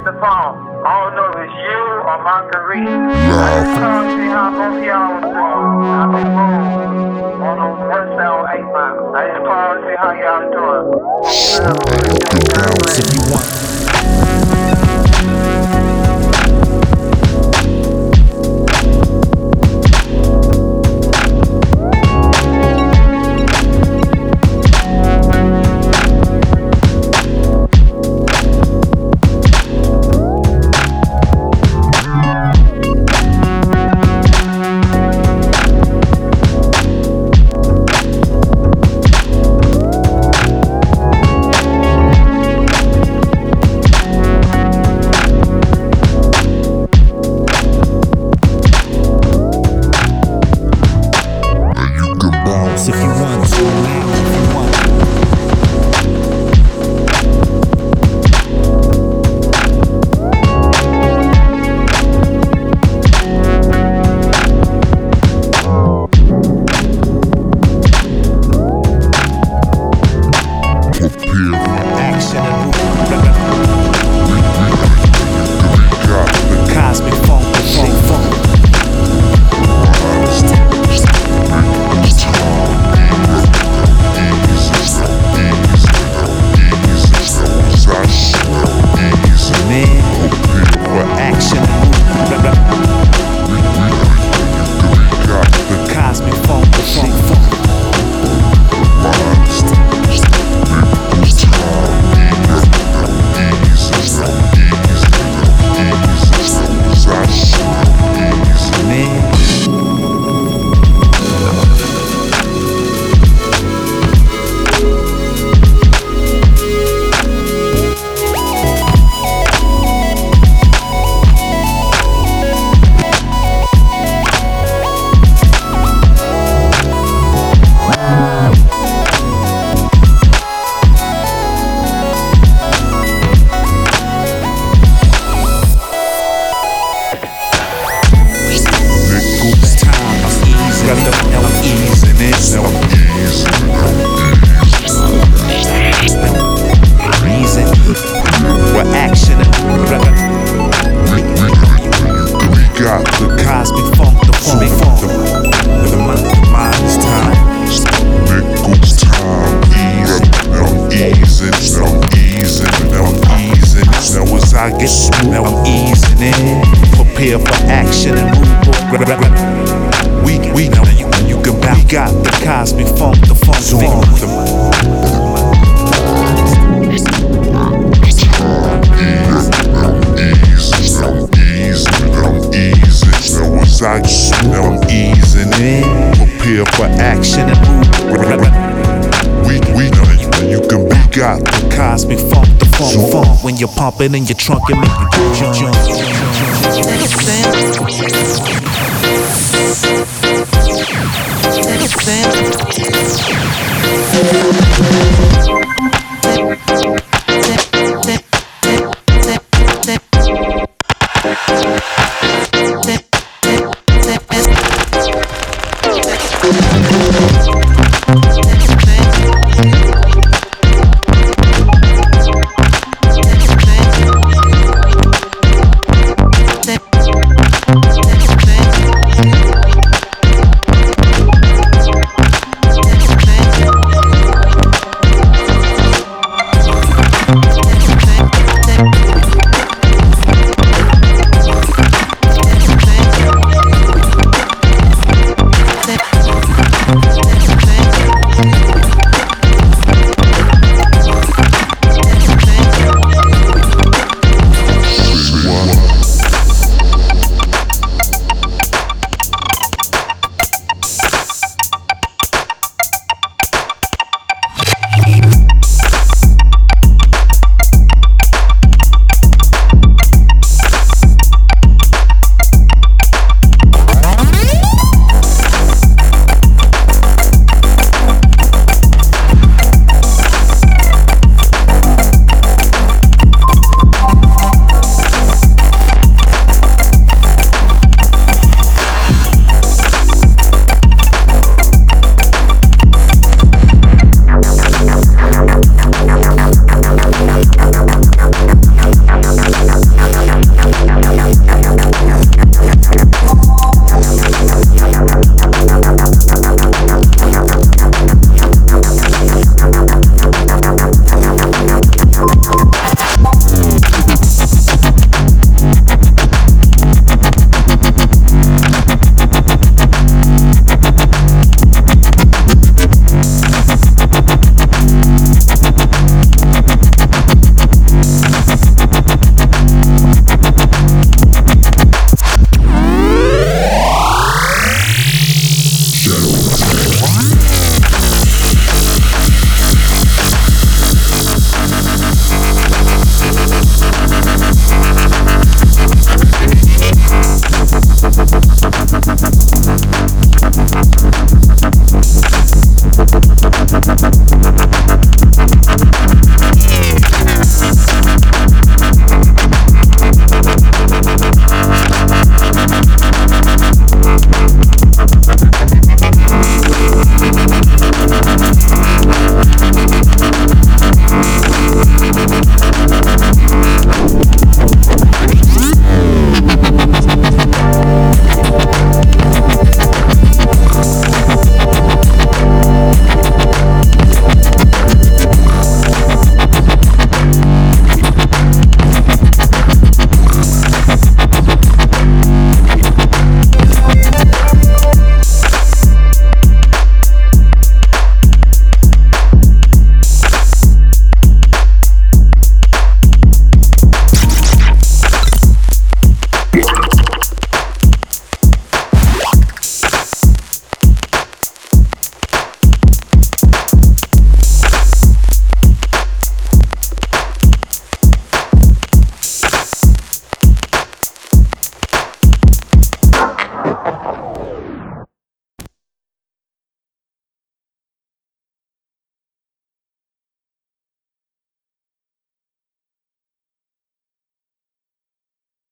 the phone. I don't know if it's you or Marguerite. I just called to see how both of y'all was doing. I'm on the road on a 178 mile. I just called to see how y'all doing. Bounce if you want. If you want to, if you want. Prepare for action and the cosmic funk, funk. The cosmic funk, the funk. The mind's time. Nickels time. Easing. Now as I get smooth, now I'm easing in. Prepare for action and move on. We know you can bounce. We got the cosmic funk, the funk. Now I'm easing in. Prepare for action and move. We know you can be got the cosmic funk, the funk. When you're pumping in your trunk, it make you jump.